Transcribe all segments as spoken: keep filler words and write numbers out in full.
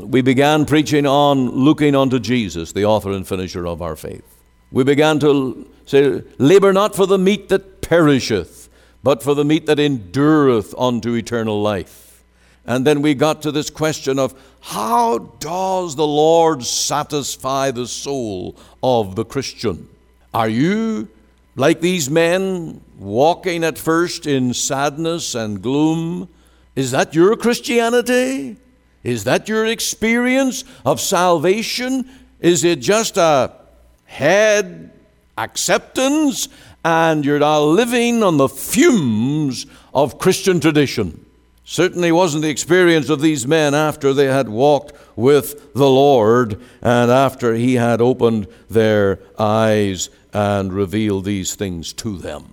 we began preaching on looking unto Jesus, the author and finisher of our faith. We began to say, labor not for the meat that perisheth, but for the meat that endureth unto eternal life. And then we got to this question of, how does the Lord satisfy the soul of the Christian? Are you like these men, walking at first in sadness and gloom? Is that your Christianity? Is that your experience of salvation? Is it just a head acceptance and you're now living on the fumes of Christian tradition? Certainly wasn't the experience of these men after they had walked with the Lord and after He had opened their eyes and revealed these things to them.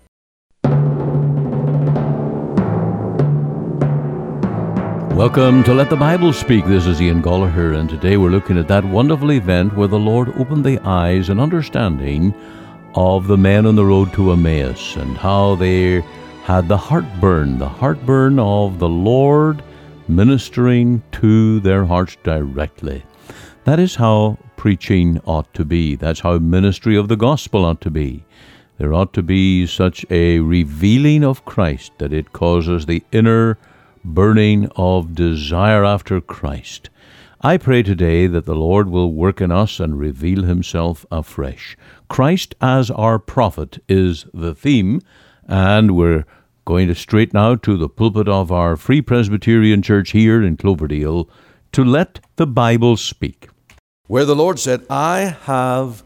Welcome to Let the Bible Speak. This is Ian Gollaher, and today we're looking at that wonderful event where the Lord opened the eyes and understanding of the men on the road to Emmaus and how they had the heartburn, the heartburn of the Lord ministering to their hearts directly. That is how preaching ought to be. That's how ministry of the gospel ought to be. There ought to be such a revealing of Christ that it causes the inner burning of desire after Christ. I pray today that the Lord will work in us and reveal Himself afresh. Christ as our prophet is the theme, and we're going to straight now to the pulpit of our Free Presbyterian Church here in Cloverdale to let the Bible speak. Where the Lord said, I have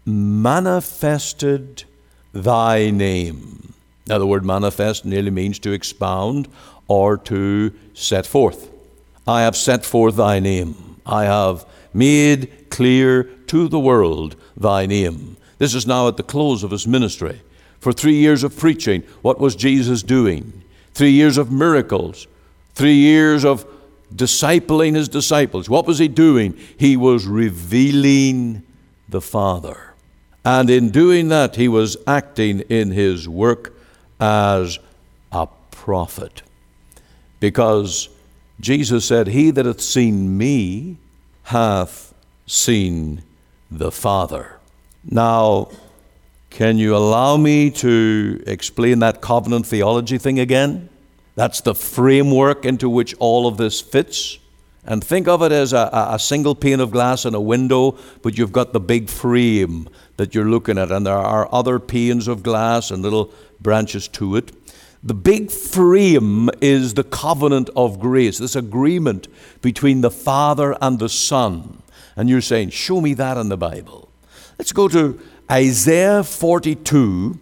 manifested thy name. Now the word manifest nearly means to expound or to set forth. I have set forth thy name. I have made clear to the world thy name. This is now at the close of His ministry. For three years of preaching, what was Jesus doing? Three years of miracles. Three years of discipling His disciples. What was He doing? He was revealing the Father. And in doing that, He was acting in His work as a prophet. Because Jesus said, He that hath seen me hath seen the Father. Now, can you allow me to explain that covenant theology thing again? That's the framework into which all of this fits. And think of it as a, a single pane of glass in a window, but you've got the big frame that you're looking at, and there are other panes of glass and little branches to it. The big frame is the covenant of grace, this agreement between the Father and the Son. And you're saying, show me that in the Bible. Let's go to Isaiah forty-two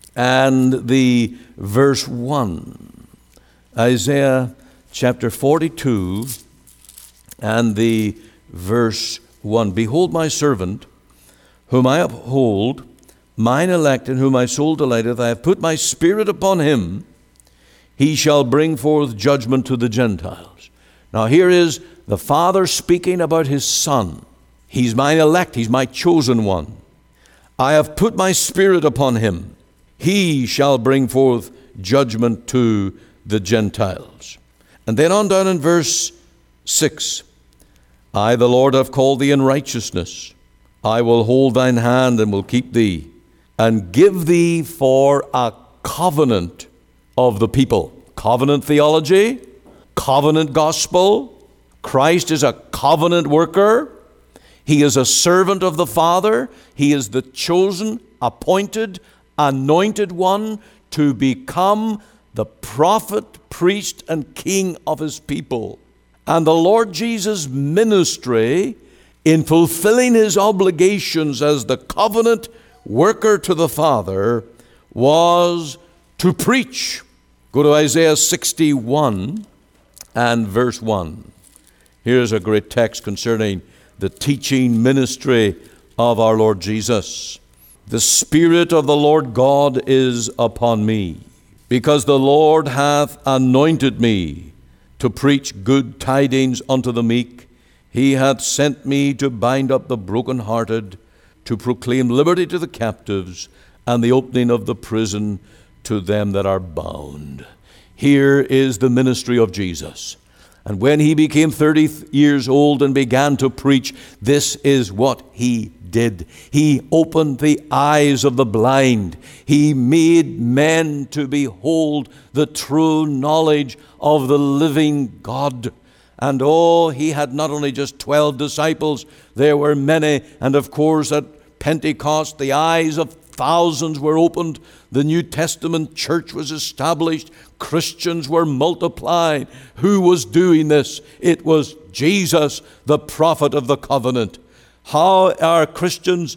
and the verse one. Isaiah chapter forty-two and the verse one. Behold my servant, whom I uphold, mine elect, in whom my soul delighteth. I have put my spirit upon him. He shall bring forth judgment to the Gentiles. Now here is the Father speaking about His Son. He's mine elect. He's my chosen one. I have put my spirit upon him. He shall bring forth judgment to the Gentiles. And then on down in verse six. I, the Lord, have called thee in righteousness. I will hold thine hand and will keep thee, and give thee for a covenant of the people. Covenant theology, covenant gospel. Christ is a covenant worker. He is a servant of the Father. He is the chosen, appointed, anointed one to become the prophet, priest, and king of His people. And the Lord Jesus' ministry in fulfilling His obligations as the covenant worker to the Father was to preach. Go to Isaiah sixty-one and verse one. Here's a great text concerning the teaching ministry of our Lord Jesus. The Spirit of the Lord God is upon me, because the Lord hath anointed me to preach good tidings unto the meek. He hath sent me to bind up the brokenhearted, to proclaim liberty to the captives, and the opening of the prison to them that are bound. Here is the ministry of Jesus. And when he became thirty years old and began to preach, this is what he did. He opened the eyes of the blind. He made men to behold the true knowledge of the living God. And oh, he had not only just twelve disciples, there were many. And of course, at Pentecost, the eyes of thousands were opened. The New Testament church was established. Christians were multiplied. Who was doing this? It was Jesus, the prophet of the covenant. How are Christians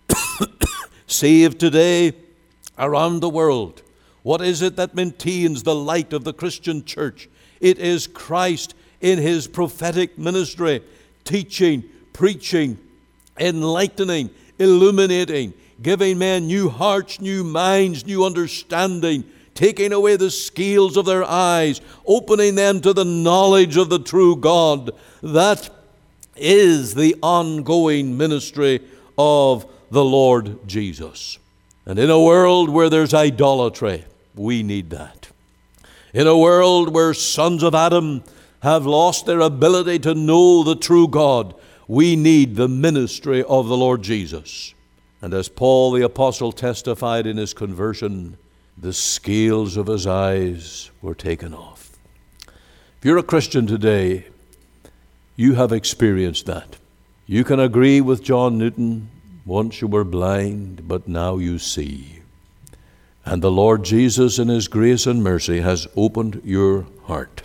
saved today around the world? What is it that maintains the light of the Christian church? It is Christ in his prophetic ministry, teaching, preaching, enlightening, illuminating, giving men new hearts, new minds, new understanding, taking away the scales of their eyes, opening them to the knowledge of the true God. That is the ongoing ministry of the Lord Jesus. And in a world where there's idolatry, we need that. In a world where sons of Adam have lost their ability to know the true God, we need the ministry of the Lord Jesus. And as Paul the apostle testified in his conversion, the scales of his eyes were taken off. If you're a Christian today, you have experienced that. You can agree with John Newton, once you were blind, but now you see. And the Lord Jesus in his grace and mercy has opened your heart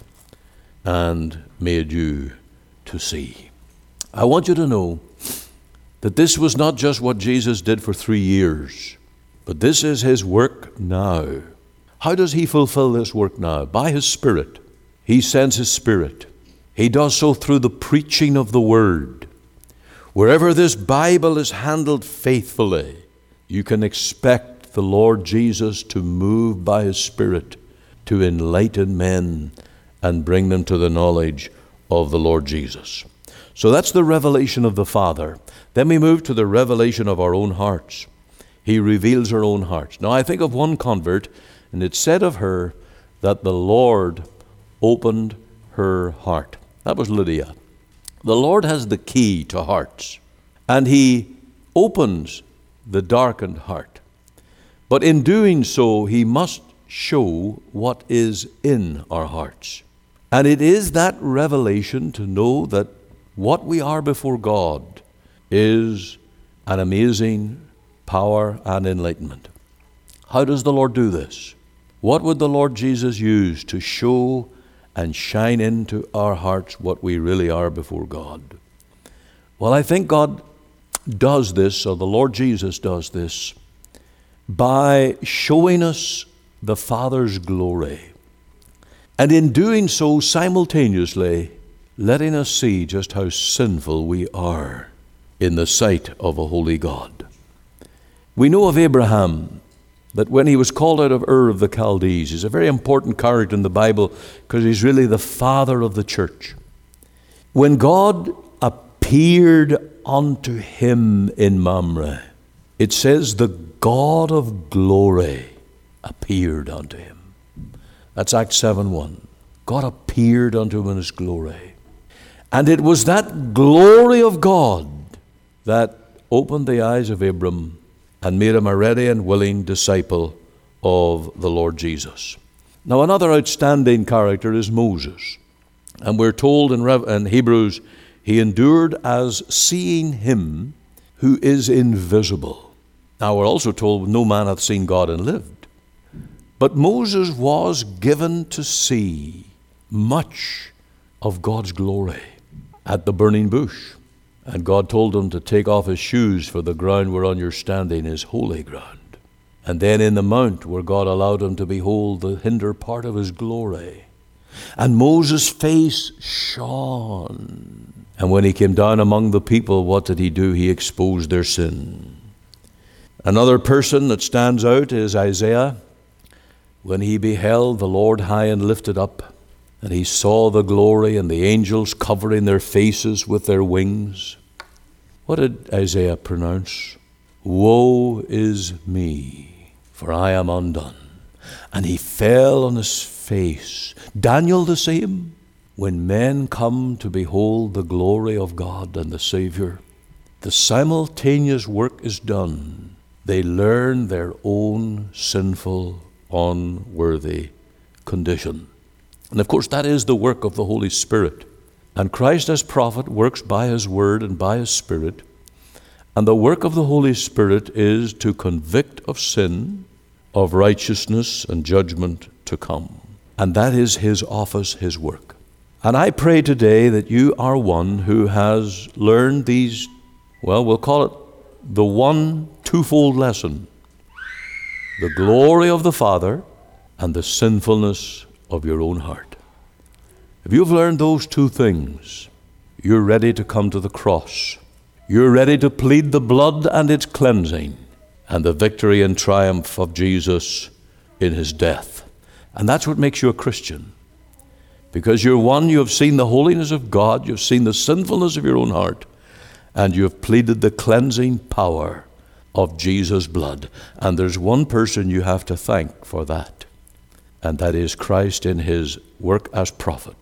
and made you to see. I want you to know that this was not just what Jesus did for three years, but this is his work now. How does he fulfill this work now? By his Spirit. He sends his Spirit. He does so through the preaching of the Word. Wherever this Bible is handled faithfully, you can expect the Lord Jesus to move by his Spirit to enlighten men and bring them to the knowledge of the Lord Jesus. So that's the revelation of the Father. Then we move to the revelation of our own hearts. He reveals our own hearts. Now I think of one convert, and it said of her that the Lord opened her heart. That was Lydia. The Lord has the key to hearts, and he opens the darkened heart. But in doing so, he must show what is in our hearts. And it is that revelation to know that what we are before God is an amazing power and enlightenment. How does the Lord do this? What would the Lord Jesus use to show and shine into our hearts what we really are before God? Well, I think God does this, or the Lord Jesus does this, by showing us the Father's glory. And in doing so, simultaneously, letting us see just how sinful we are in the sight of a holy God. We know of Abraham that when he was called out of Ur of the Chaldees, he's a very important character in the Bible because he's really the father of the church. When God appeared unto him in Mamre, it says the God of glory appeared unto him. That's Acts seven one. God appeared unto him in his glory. And it was that glory of God that opened the eyes of Abram and made him a ready and willing disciple of the Lord Jesus. Now, another outstanding character is Moses. And we're told in, Rev- in Hebrews, he endured as seeing him who is invisible. Now, we're also told no man hath seen God and lived. But Moses was given to see much of God's glory at the burning bush. And God told him to take off his shoes, for the ground whereon you're standing is holy ground. And then in the mount where God allowed him to behold the hinder part of his glory. And Moses' face shone. And when he came down among the people, what did he do? He exposed their sin. Another person that stands out is Isaiah. When he beheld the Lord high and lifted up, and he saw the glory and the angels covering their faces with their wings, what did Isaiah pronounce? Woe is me, for I am undone. And he fell on his face. Daniel the same. when men come to behold the glory of God and the Savior, the simultaneous work is done. They learn their own sinful, unworthy condition. And of course, that is the work of the Holy Spirit. And Christ as prophet works by his word and by his Spirit. And the work of the Holy Spirit is to convict of sin, of righteousness and judgment to come. And that is his office, his work. And I pray today that you are one who has learned these, well, we'll call it the one twofold lesson: the glory of the Father and the sinfulness of your own heart. If you've learned those two things, you're ready to come to the cross. You're ready to plead the blood and its cleansing and the victory and triumph of Jesus in his death. And that's what makes you a Christian. Because you're one, you have seen the holiness of God, you've seen the sinfulness of your own heart, and you have pleaded the cleansing power of Jesus' blood. And there's one person you have to thank for that, and that is Christ in his work as prophet.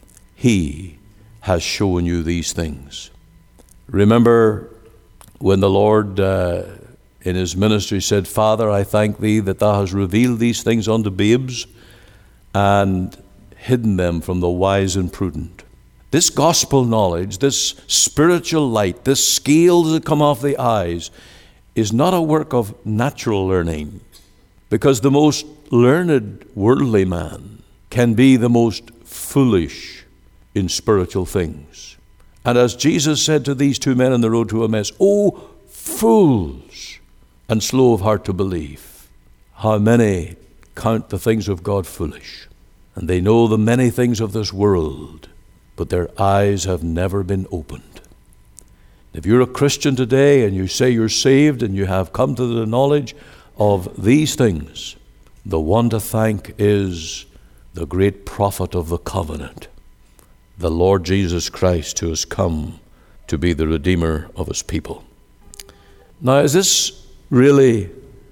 He has shown you these things. Remember when the Lord uh, in his ministry said, "Father, I thank thee that thou hast revealed these things unto babes and hidden them from the wise and prudent." This gospel knowledge, this spiritual light, this scales that come off the eyes is not a work of natural learning, because the most learned worldly man can be the most foolish in spiritual things. And as Jesus said to these two men on the road to Emmaus, "O fools, and slow of heart to believe, how many count the things of God foolish, and they know the many things of this world, but their eyes have never been opened." If you're a Christian today and you say you're saved and you have come to the knowledge of these things, the one to thank is the great prophet of the covenant, the Lord Jesus Christ, who has come to be the Redeemer of his people. Now, is this really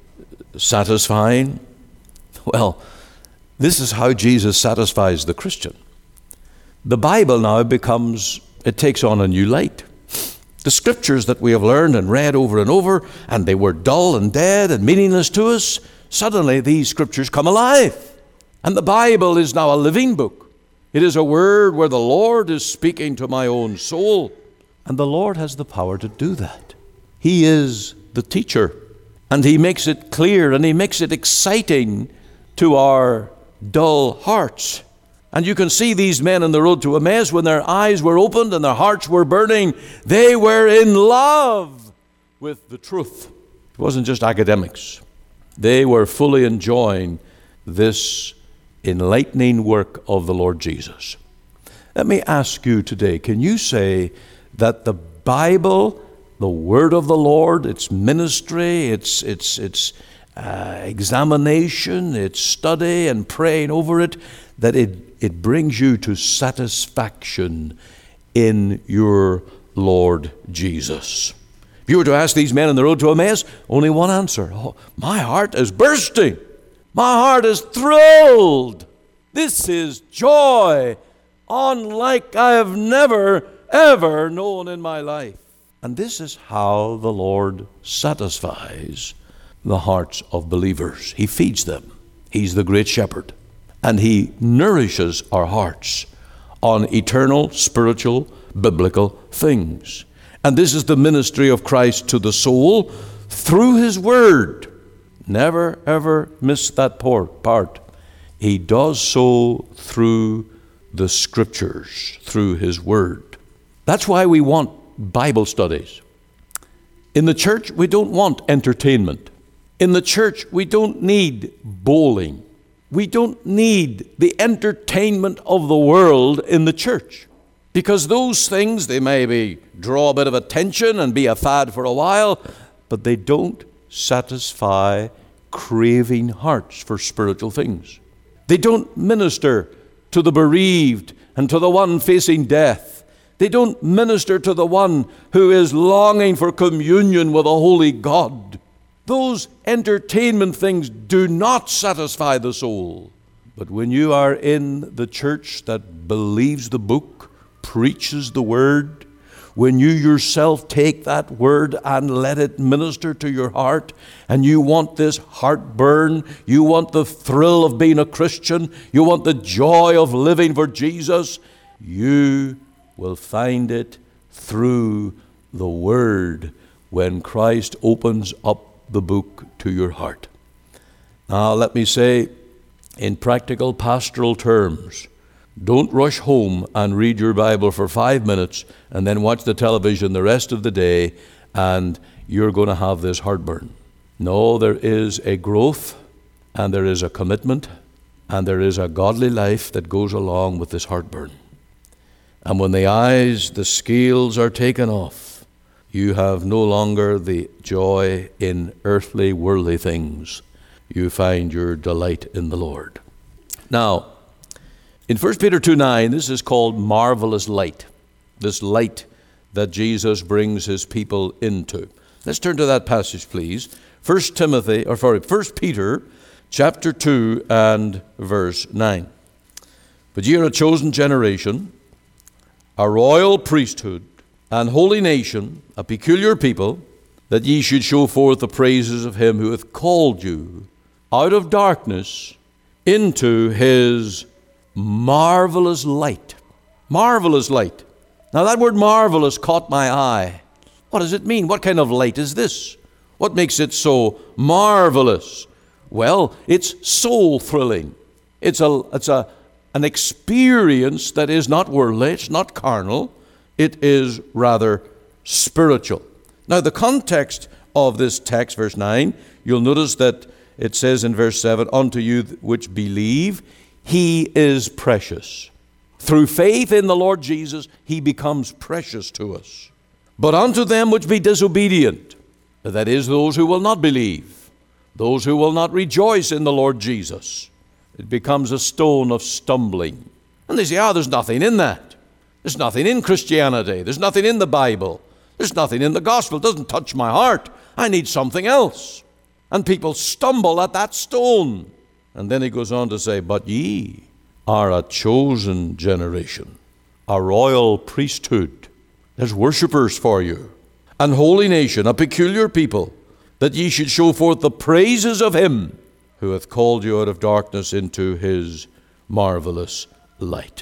satisfying? Well, this is how Jesus satisfies the Christian. The Bible now becomes, it takes on a new light. The scriptures that we have learned and read over and over, and they were dull and dead and meaningless to us, suddenly these scriptures come alive. And the Bible is now a living book. It is a word where the Lord is speaking to my own soul. And the Lord has the power to do that. He is the teacher, and he makes it clear and he makes it exciting to our dull hearts. And you can see these men on the road to Emmaus, when their eyes were opened and their hearts were burning, they were in love with the truth. It wasn't just academics. They were fully enjoying this enlightening work of the Lord Jesus. Let me ask you today, can you say that the Bible, the word of the Lord, its ministry, its its its uh, examination, its study and praying over it, that it, it brings you to satisfaction in your Lord Jesus? If you were to ask these men on the road to Emmaus, only one answer: "Oh, my heart is bursting. My heart is thrilled. This is joy unlike I have never, ever known in my life." And this is how the Lord satisfies the hearts of believers. He feeds them. He's the great shepherd. And he nourishes our hearts on eternal, spiritual, biblical things. And this is the ministry of Christ to the soul through his word. Never, ever miss that part. He does so through the scriptures, through his word. That's why we want Bible studies. In the church, we don't want entertainment. In the church, we don't need bowling. We don't need the entertainment of the world in the church. Because those things, they maybe draw a bit of attention and be a fad for a while, but they don't satisfy craving hearts for spiritual things. They don't minister to the bereaved and to the one facing death. They don't minister to the one who is longing for communion with a holy God. Those entertainment things do not satisfy the soul. But when you are in the church that believes the book, preaches the word, when you yourself take that word and let it minister to your heart, and you want this heartburn, you want the thrill of being a Christian, you want the joy of living for Jesus, you will find it through the word when Christ opens up the book to your heart. Now let me say, in practical pastoral terms, don't rush home and read your Bible for five minutes and then watch the television the rest of the day and you're going to have this heartburn. No, there is a growth and there is a commitment and there is a godly life that goes along with this heartburn. And when the eyes, the scales are taken off, you have no longer the joy in earthly, worldly things. You find your delight in the Lord. Now, in First Peter two nine, this is called marvelous light, this light that Jesus brings his people into. Let's turn to that passage, please. First Timothy, or sorry, First Peter chapter two and verse nine. But ye are a chosen generation, a royal priesthood, and holy nation, a peculiar people, that ye should show forth the praises of him who hath called you out of darkness into his marvelous light. Marvelous light. Now that word marvelous caught my eye. What does it mean? What kind of light is this? What makes it so marvelous? Well, it's soul thrilling. It's a it's a an experience that is not worldly, it's not carnal, it is rather spiritual. Now the context of this text, verse nine, you'll notice that it says in verse seven, unto you which believe, he is precious. Through faith in the Lord Jesus, he becomes precious to us. But unto them which be disobedient, that is, those who will not believe, those who will not rejoice in the Lord Jesus, it becomes a stone of stumbling. And they say, ah, oh, there's nothing in that. There's nothing in Christianity. There's nothing in the Bible. There's nothing in the gospel. It doesn't touch my heart. I need something else. And people stumble at that stone. And then he goes on to say, but ye are a chosen generation, a royal priesthood. There's worshipers for you. An holy nation, a peculiar people, that ye should show forth the praises of him who hath called you out of darkness into his marvelous light.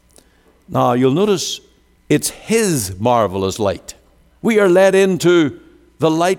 Now you'll notice it's his marvelous light. We are led into the light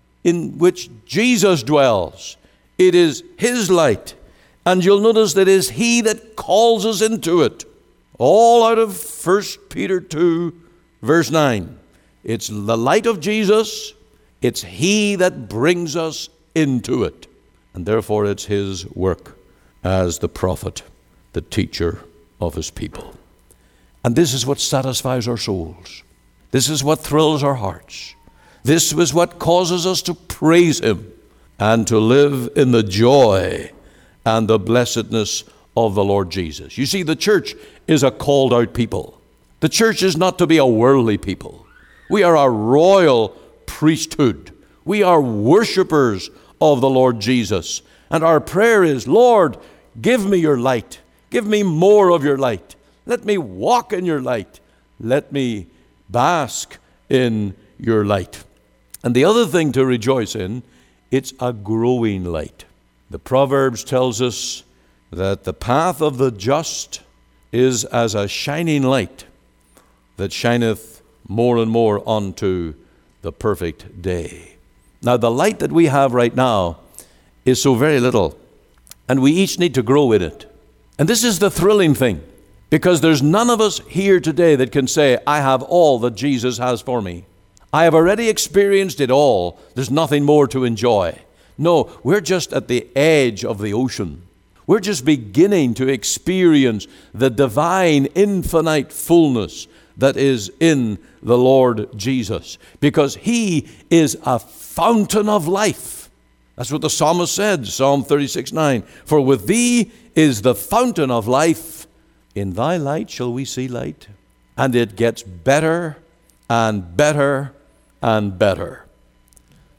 in which Jesus dwells. It is his light. And you'll notice that it is he that calls us into it. All out of First Peter two, verse nine. It's the light of Jesus. It's he that brings us into it. And therefore it's his work as the prophet, the teacher of his people. And this is what satisfies our souls. This is what thrills our hearts. This is what causes us to praise him and to live in the joy and the blessedness of the Lord Jesus. You see, the church is a called out people. The church is not to be a worldly people. We are a royal priesthood. We are worshipers of the Lord Jesus. And our prayer is, Lord, give me your light. Give me more of your light. Let me walk in your light. Let me bask in your light. And the other thing to rejoice in, it's a growing light. The Proverbs tells us that the path of the just is as a shining light that shineth more and more unto the perfect day. Now, the light that we have right now is so very little, and we each need to grow in it. And this is the thrilling thing, because there's none of us here today that can say, I have all that Jesus has for me. I have already experienced it all. There's nothing more to enjoy. No, we're just at the edge of the ocean. We're just beginning to experience the divine, infinite fullness that is in the Lord Jesus, because he is a fountain of life. That's what the psalmist said, Psalm thirty-six nine. For with thee is the fountain of life. In thy light shall we see light. And it gets better and better and better.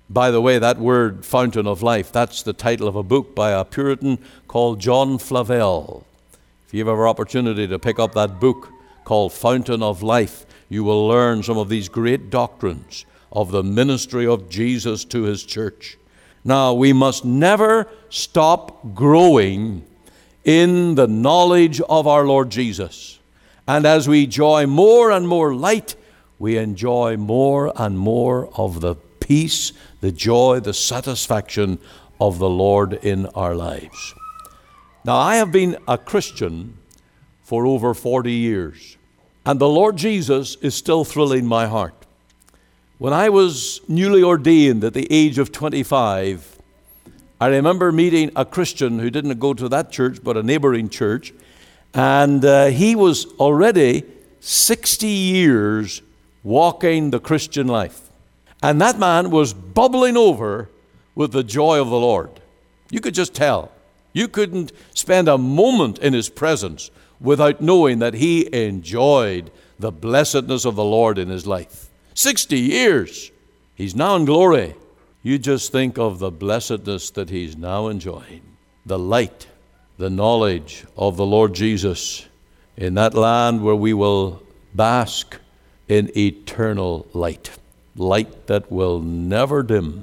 By the way, that word, fountain of life, that's the title of a book by a Puritan called John Flavel. If you have an opportunity to pick up that book called Fountain of Life, you will learn some of these great doctrines of the ministry of Jesus to his church. Now, we must never stop growing in the knowledge of our Lord Jesus. And as we enjoy more and more light, we enjoy more and more of the peace, the joy, the satisfaction of the Lord in our lives. Now, I have been a Christian for over forty years, and the Lord Jesus is still thrilling my heart. When I was newly ordained at the age of twenty-five, I remember meeting a Christian who didn't go to that church, but a neighboring church, and uh, he was already sixty years walking the Christian life. And that man was bubbling over with the joy of the Lord. You could just tell. You couldn't spend a moment in his presence without knowing that he enjoyed the blessedness of the Lord in his life. sixty years. He's now in glory. You just think of the blessedness that he's now enjoying. The light, the knowledge of the Lord Jesus in that land where we will bask in eternal light. Light that will never dim.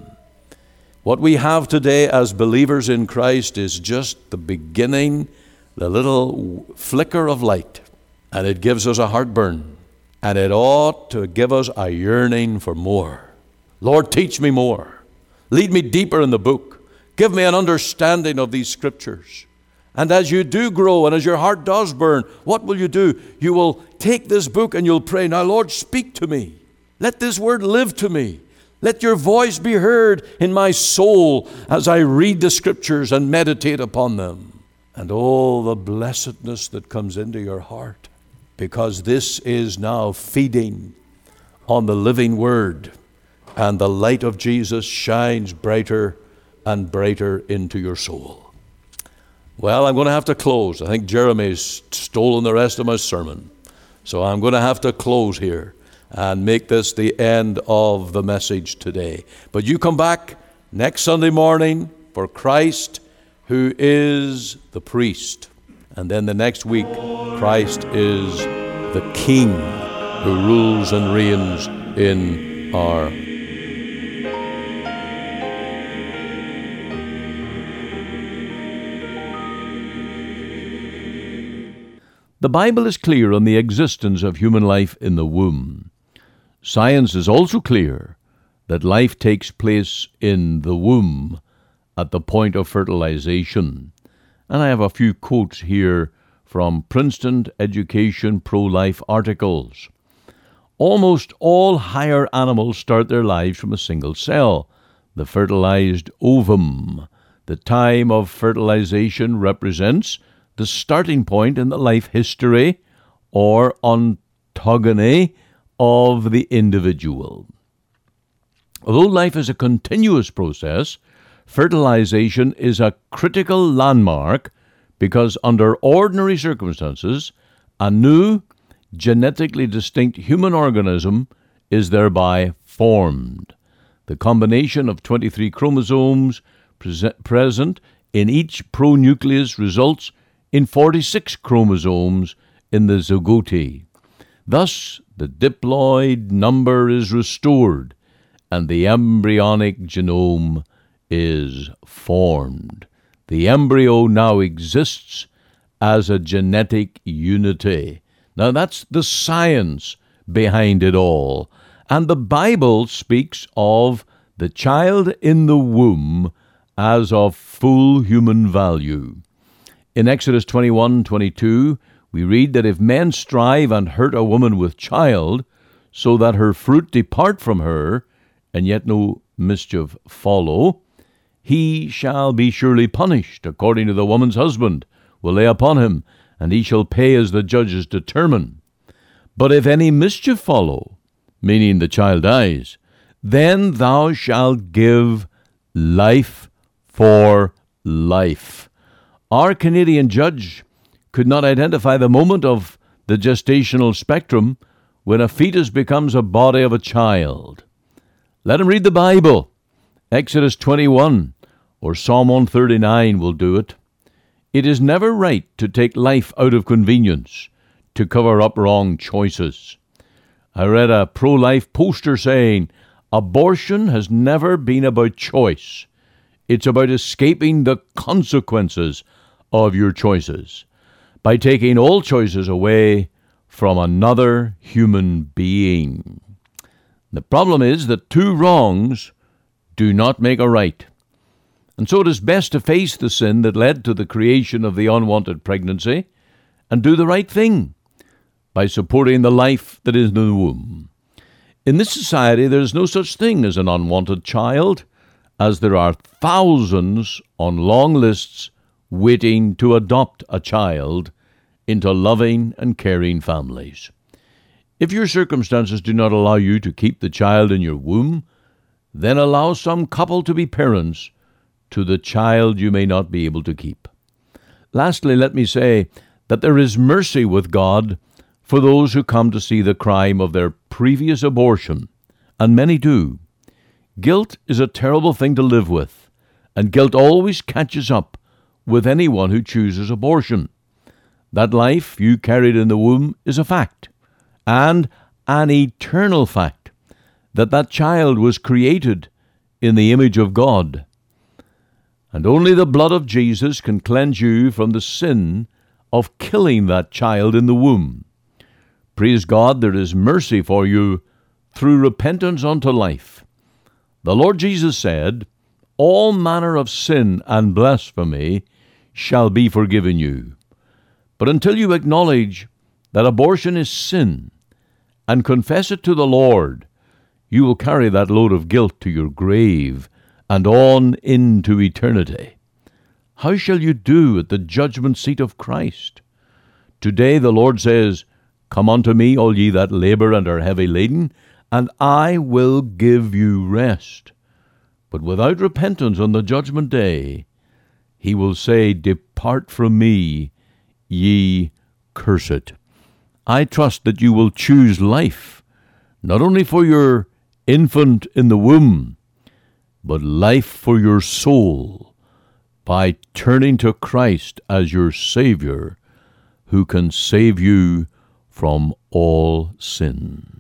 What we have today as believers in Christ is just the beginning, the little flicker of light. And it gives us a heartburn. And it ought to give us a yearning for more. Lord, teach me more. Lead me deeper in the book. Give me an understanding of these scriptures. And as you do grow and as your heart does burn, what will you do? You will take this book and you'll pray, now Lord, speak to me. Let this word live to me. Let your voice be heard in my soul as I read the scriptures and meditate upon them. And all the blessedness that comes into your heart, because this is now feeding on the living word, and the light of Jesus shines brighter and brighter into your soul. Well, I'm going to have to close. I think Jeremy's stolen the rest of my sermon. So I'm going to have to close here and make this the end of the message today. But you come back next Sunday morning for Christ, who is the priest. And then the next week, Christ is the King who rules and reigns in our lives. The Bible is clear on the existence of human life in the womb. Science is also clear that life takes place in the womb at the point of fertilization. And I have a few quotes here from Princeton Education Pro-Life articles. Almost all higher animals start their lives from a single cell, the fertilized ovum. The time of fertilization represents the starting point in the life history or ontogeny of the individual. Although life is a continuous process, fertilization is a critical landmark because under ordinary circumstances, a new, genetically distinct human organism is thereby formed. The combination of twenty-three chromosomes pre- present in each pronucleus results in forty-six chromosomes in the zygote. Thus, the diploid number is restored, and the embryonic genome is formed. The embryo now exists as a genetic unity. Now, that's the science behind it all. And the Bible speaks of the child in the womb as of full human value. In Exodus twenty-one twenty-two, we read that if men strive and hurt a woman with child, so that her fruit depart from her, and yet no mischief follow, he shall be surely punished, according to the woman's husband will lay upon him, and he shall pay as the judges determine. But if any mischief follow, meaning the child dies, then thou shalt give life for life. Our Canadian judge could not identify the moment of the gestational spectrum when a fetus becomes a body of a child. Let him read the Bible Exodus twenty-one or Psalm one thirty-nine will do it. It is never right to take life out of convenience to cover up wrong choices. I read a pro-life poster saying, abortion has never been about choice. It's about escaping the consequences of your choices by taking all choices away from another human being. The problem is that two wrongs do not make a right. And so it is best to face the sin that led to the creation of the unwanted pregnancy and do the right thing by supporting the life that is in the womb. In this society, there is no such thing as an unwanted child, as there are thousands on long lists waiting to adopt a child into loving and caring families. If your circumstances do not allow you to keep the child in your womb, then allow some couple to be parents to the child you may not be able to keep. Lastly, let me say that there is mercy with God for those who come to see the crime of their previous abortion, and many do. Guilt is a terrible thing to live with, and guilt always catches up with anyone who chooses abortion. That life you carried in the womb is a fact, and an eternal fact, that that child was created in the image of God. And only the blood of Jesus can cleanse you from the sin of killing that child in the womb. Praise God, there is mercy for you through repentance unto life. The Lord Jesus said, all manner of sin and blasphemy shall be forgiven you. But until you acknowledge that abortion is sin and confess it to the Lord, you will carry that load of guilt to your grave and on into eternity. How shall you do at the judgment seat of Christ? Today the Lord says, come unto me, all ye that labor and are heavy laden, and I will give you rest. But without repentance on the judgment day, he will say, depart from me, ye cursed. I trust that you will choose life, not only for your infant in the womb, but life for your soul, by turning to Christ as your Savior, who can save you from all sin.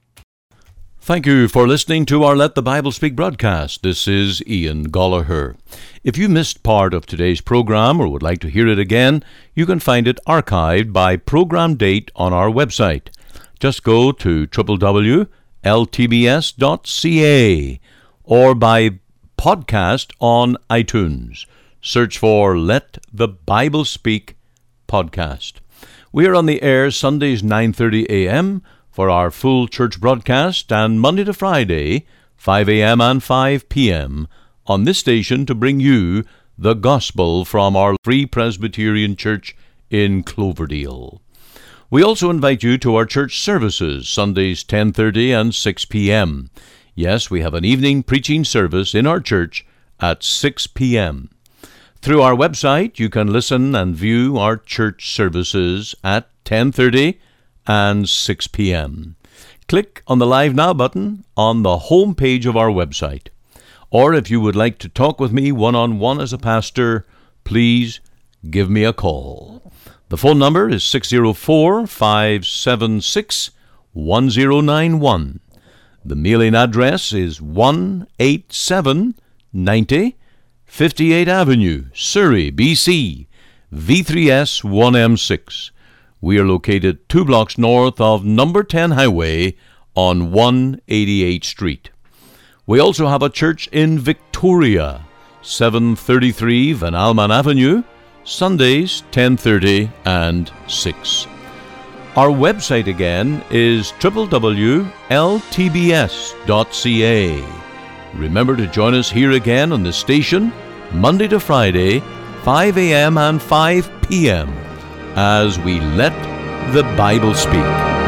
Thank you for listening to our Let the Bible Speak broadcast. This is Ian Gollaher. If you missed part of today's program or would like to hear it again, you can find it archived by program date on our website. Just go to w w w dot l t b s dot c a or by podcast on iTunes. Search for Let the Bible Speak podcast. We are on the air Sundays nine thirty a.m. for our full church broadcast, and Monday to Friday, five a.m. and five p.m. on this station to bring you the gospel from our Free Presbyterian Church in Cloverdale. We also invite you to our church services, Sundays ten thirty and six p.m. Yes, we have an evening preaching service in our church at six p.m. Through our website, you can listen and view our church services at ten thirty and six p.m. Click on the Live Now button on the home page of our website. Or if you would like to talk with me one-on-one as a pastor, please give me a call. The phone number is six oh four, five seven six, one oh nine one. The mailing address is one eighty-seven ninety fifty-eighth Avenue, Surrey, B C, V three S one M six. We are located two blocks north of number ten Highway on one eighty-eighth Street. We also have a church in Victoria, seven thirty-three Van Alman Avenue, Sundays ten thirty and six. Our website again is w w w dot l t b s dot c a. Remember to join us here again on the station, Monday to Friday, five a.m. and five p.m. as we let the Bible speak.